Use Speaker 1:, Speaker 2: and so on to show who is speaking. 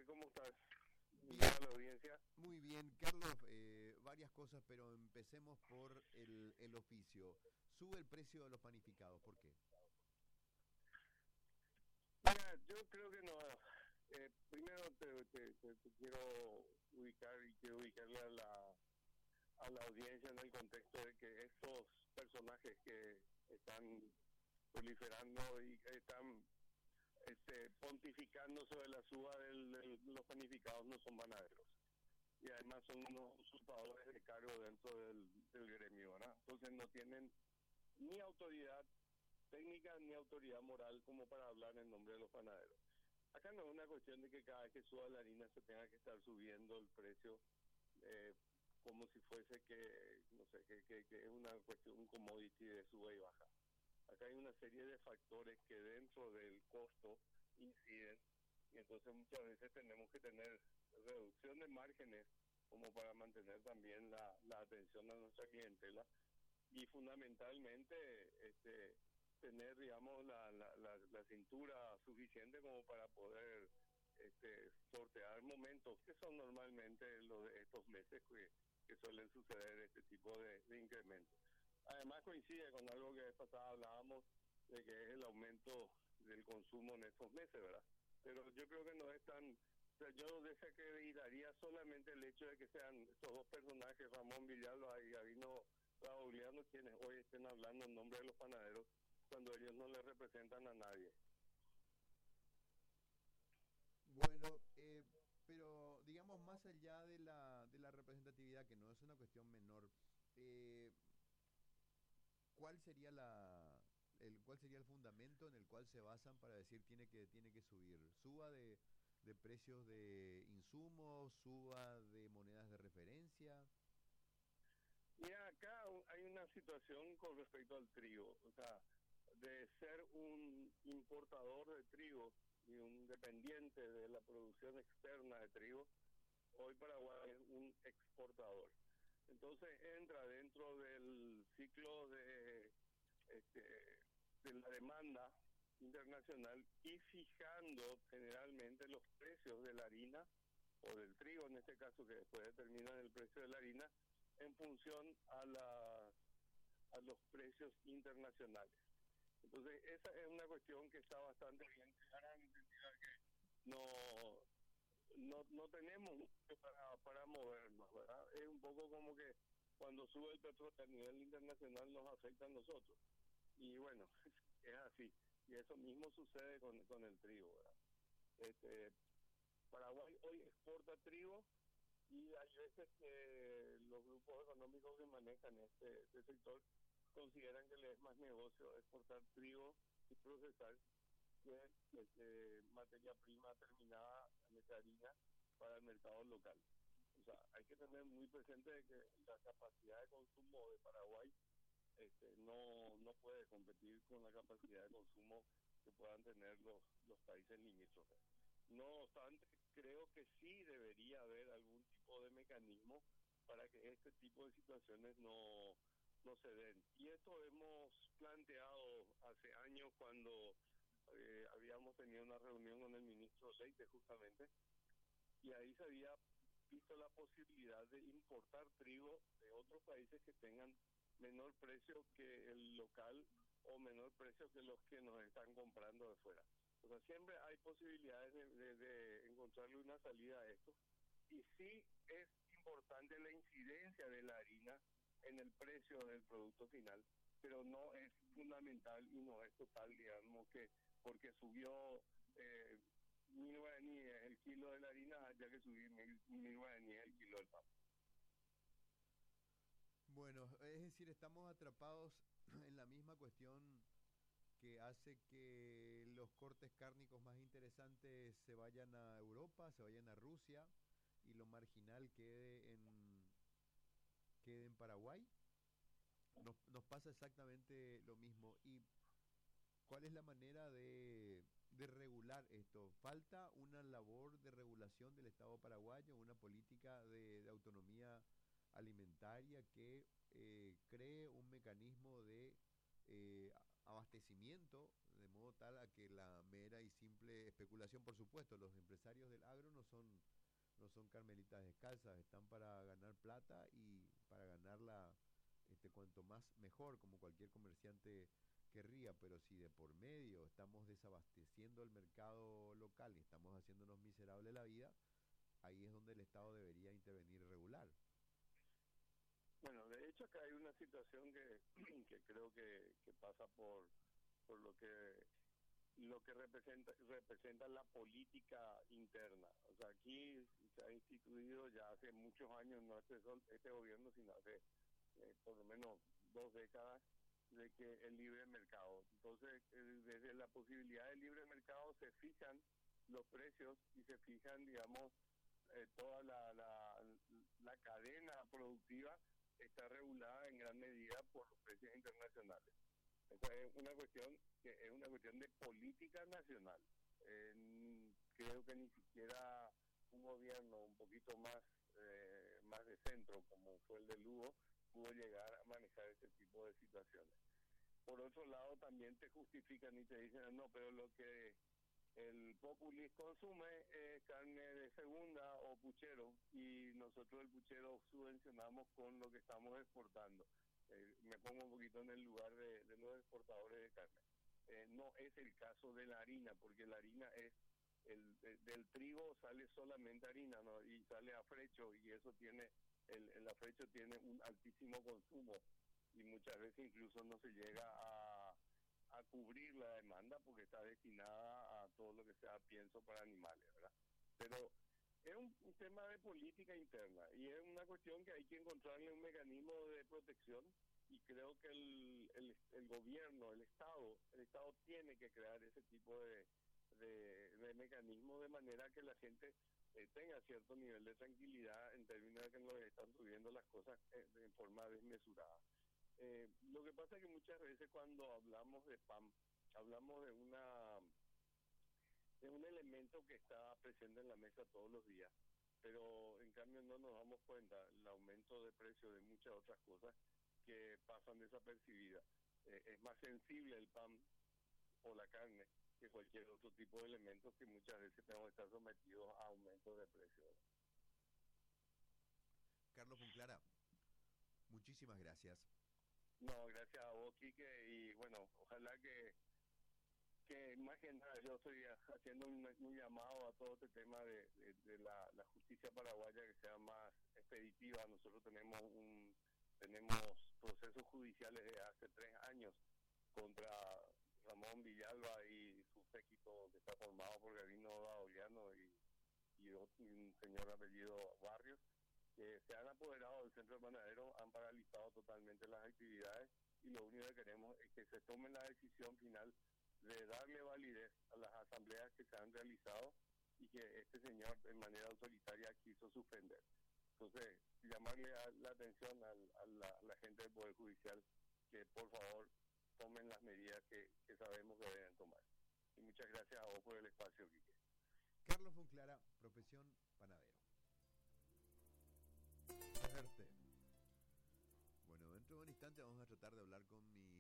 Speaker 1: ¿Cómo estás?
Speaker 2: Bien,
Speaker 1: Invitar a la audiencia.
Speaker 2: muy bien, Carlos. Varias cosas, pero empecemos por el oficio. Sube el precio de los panificados, ¿por qué?
Speaker 1: Mira, yo creo que no. Primero te quiero ubicar y quiero ubicarle a la audiencia en el contexto de que estos personajes que están proliferando y que están pontificando sobre la suba de los panificados no son panaderos. Y además son unos usurpadores de cargo dentro del gremio, ¿verdad? Entonces no tienen ni autoridad técnica ni autoridad moral como para hablar en nombre de los panaderos. Acá no es una cuestión de que cada vez que suba la harina se tenga que estar subiendo el precio eh, como si fuese que, no sé, que es una cuestión, un commodity de sube y baja. Acá hay una serie de factores que dentro del costo inciden y entonces muchas veces tenemos que tener reducción de márgenes como para mantener también la atención a nuestra clientela y fundamentalmente tener, digamos, la cintura suficiente como para poder sortear momentos que son normalmente los de estos meses que suelen suceder este tipo de incrementos. Además coincide con algo que vez pasada hablábamos de que es el aumento del consumo en estos meses, ¿verdad? Pero yo creo que no es tan... O sea, yo desacreditaría solamente el hecho de que sean estos dos personajes, Ramón Villalba y Gabino Raúliano, quienes hoy estén hablando en nombre de los panaderos, cuando ellos no le representan a nadie.
Speaker 2: Bueno, pero digamos más allá de la representatividad, que no es una cuestión menor, eh, ¿cuál sería cuál sería el fundamento en el cual se basan para decir tiene que subir? ¿Suba de precios de insumos, suba de monedas de referencia?
Speaker 1: Mira, acá hay una situación con respecto al trigo, o sea, de ser un importador de trigo y un dependiente de la producción externa de trigo, hoy Paraguay es un exportador. Entonces entra dentro del ciclo este, de la demanda internacional y fijando generalmente los precios de la harina o del trigo en este caso, que después determinan el precio de la harina en función a los precios internacionales. Entonces esa es una cuestión que está bastante bien clara en el sentido de que no tenemos mucho para movernos, ¿verdad? Es un poco como que cuando sube el petróleo a nivel internacional nos afecta a nosotros. Y bueno, es así. Y eso mismo sucede con el trigo, ¿verdad? Este, Paraguay hoy exporta trigo y hay veces que los grupos económicos que manejan este sector consideran que les es más negocio exportar trigo y procesar que materia prima terminada de harina para el mercado local. O sea, hay que tener muy presente de que la capacidad de consumo de Paraguay no puede competir con la capacidad de consumo que puedan tener los países limítrofes. No obstante, creo que sí debería haber algún tipo de mecanismo para que este tipo de situaciones no se den. Y esto hemos planteado hace años cuando habíamos tenido una reunión con el ministro Leite justamente, y ahí se había visto la posibilidad de importar trigo de otros países que tengan menor precio que el local o menor precio que los que nos están comprando de fuera. O sea, siempre hay posibilidades de encontrarle una salida a esto. Y sí es importante la incidencia de la harina en el precio del producto final, pero no es fundamental y no es total, digamos, que porque subió 1.000 guaraníes el kilo de la harina, ya que subir 1.000 guaraníes el kilo del pan.
Speaker 2: Bueno, es decir, estamos atrapados en la misma cuestión que hace que los cortes cárnicos más interesantes se vayan a Europa, se vayan a Rusia y lo marginal quede en Paraguay. Nos pasa exactamente lo mismo. ¿Y cuál es la manera de regular esto? ¿Falta una labor de regulación del Estado paraguayo, una política de autonomía alimentaria que cree un mecanismo de abastecimiento de modo tal a que la mera y simple especulación, por supuesto, los empresarios del agro son carmelitas descalzas, están para ganar plata y para ganarla cuanto más mejor, como cualquier comerciante querría, pero si de por medio estamos desabasteciendo el mercado local y estamos haciéndonos miserable la vida, ahí es donde el Estado debería intervenir y regular.
Speaker 1: Bueno, de hecho acá hay una situación que, que creo que pasa por lo que representa la política interna. O sea, aquí se ha instituido ya hace muchos años, no este gobierno, sino hace por lo menos 2 décadas, de que el libre mercado. Entonces, desde la posibilidad del libre mercado se fijan los precios y se fijan, digamos, toda la cadena productiva está regulada en gran medida por los precios internacionales. Esa es una cuestión que es una cuestión de política nacional. Creo que ni siquiera un gobierno un poquito más de centro, como fue el de Lugo, pudo llegar a manejar ese tipo de situaciones. Por otro lado, también te justifican y te dicen, no, pero lo que el populis consume es carne de segunda o puchero, y nosotros el puchero subvencionamos con lo que estamos exportando. Me pongo un poquito en el lugar de los exportadores de carne. No es el caso de la harina, porque la harina es del trigo sale solamente harina, ¿no? Y sale afrecho, y eso tiene el afrecho tiene un altísimo consumo, y muchas veces incluso no se llega a cubrir la demanda porque está destinada a todo lo que sea pienso para animales, ¿verdad? Pero es un tema de política interna, y es una cuestión que hay que encontrarle un mecanismo de protección, y creo que el gobierno, el Estado tiene que crear ese tipo de mecanismo, de manera que la gente tenga cierto nivel de tranquilidad en términos de que no están subiendo las cosas en forma desmesurada. Lo que pasa es que muchas veces cuando hablamos de PAM, hablamos de un elemento que está presente en la mesa todos los días, pero en cambio no nos damos cuenta el aumento de precio de muchas otras cosas que pasan desapercibidas. Es más sensible el pan o la carne que cualquier otro tipo de elementos que muchas veces tenemos que estar sometidos a aumentos de precio.
Speaker 2: Carlos Punclara, muchísimas gracias.
Speaker 1: No, gracias a vos, Quique, y bueno, ojalá que más que nada yo estoy haciendo un llamado a todo este tema de la justicia paraguaya, que sea más expeditiva. Nosotros tenemos procesos judiciales de hace 3 años contra Ramón Villalba y su séquito, que está formado por Gabino Baoliano y un señor apellido Barrios, que se han apoderado del centro panadero, han paralizado totalmente las actividades, y lo único que queremos es que se tome la decisión final de darle validez a las asambleas que se han realizado y que este señor de manera autoritaria quiso suspender. Entonces, llamarle la atención a la gente del Poder Judicial que por favor tomen las medidas que sabemos que deben tomar. Y muchas gracias a vos por el espacio, Quique.
Speaker 2: Carlos Punclara, profesión panadero. Bueno, dentro de un instante vamos a tratar de hablar con mi